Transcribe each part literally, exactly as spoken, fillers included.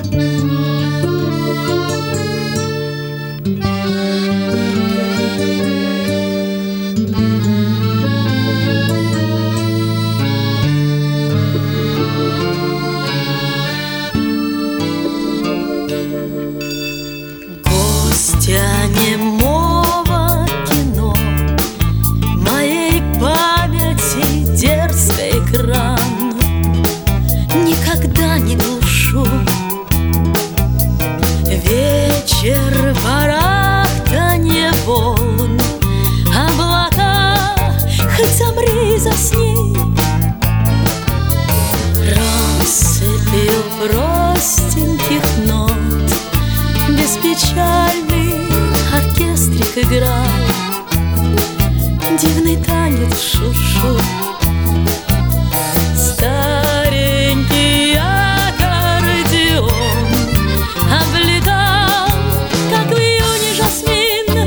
Гостья немого кино, моей памяти дерзкий экран никогда не глушу. Вечер, барахтанье волн, облака, хоть замри, засни. Россыпью простеньких нот беспечальный оркестрик играл дивный танец шушу. Старенький аккордеон облетал, как в июне жасмин.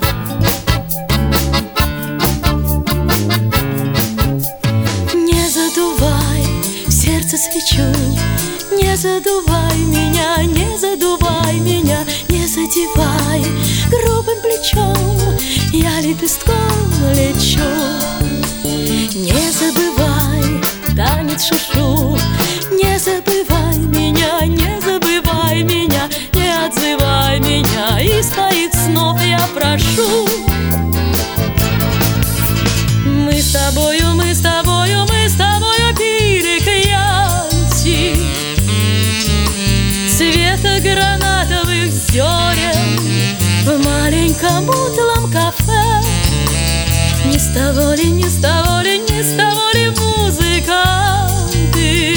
Не задувай в сердце свечу, не задувай меня, не задувай меня, не задевай грубым плечом, я лепестком лечу. Не забывай танец шушу, не забывай меня, не забывай меня, не отзывай меня, из твоих снов я прошу. Мы с тобою, мы с тобою, мы с тобою пили кьянти цвета гранатовых зерен в маленьком утлом кафе. Не с того ли, не с того ли, не с того ли музыканты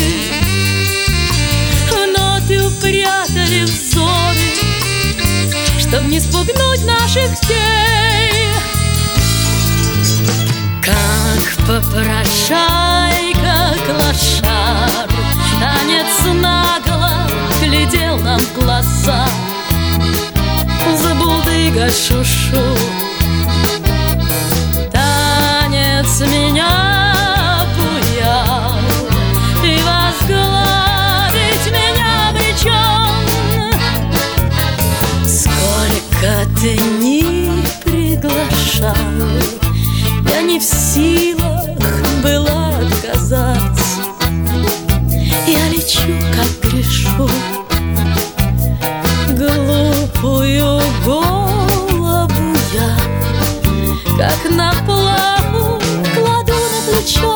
в ноты упрятали взоры, чтоб не спугнуть наших детей. Как попрошайка клошар танец нагло глядел нам в глаза. Забулдыга шушу, танец меня буял, и возглавить меня обречен. Сколько ты ни приглашал, я не в силах была отказать. Я лечу, как грешу, глупую голову я, как на плаху, кладу на плечо.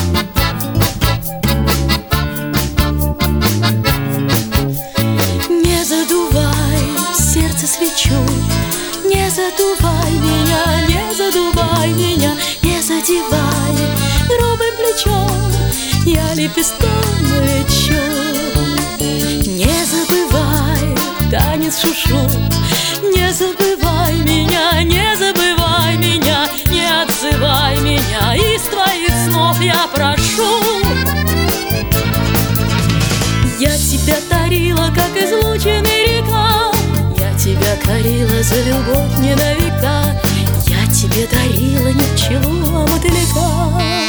Не задувай в сердце свечу, не задувай меня, не задувай меня, не задевай грубым плечом, я лепестком лечу. Не забывай танец шушу, не забывай меня, не забывай меня, не отзывай меня, из твоих снов я прошу. Я тебя дарила, как излученный река, я тебя корила за любовь не на века, я тебе дарила ни к чему, а мотылька.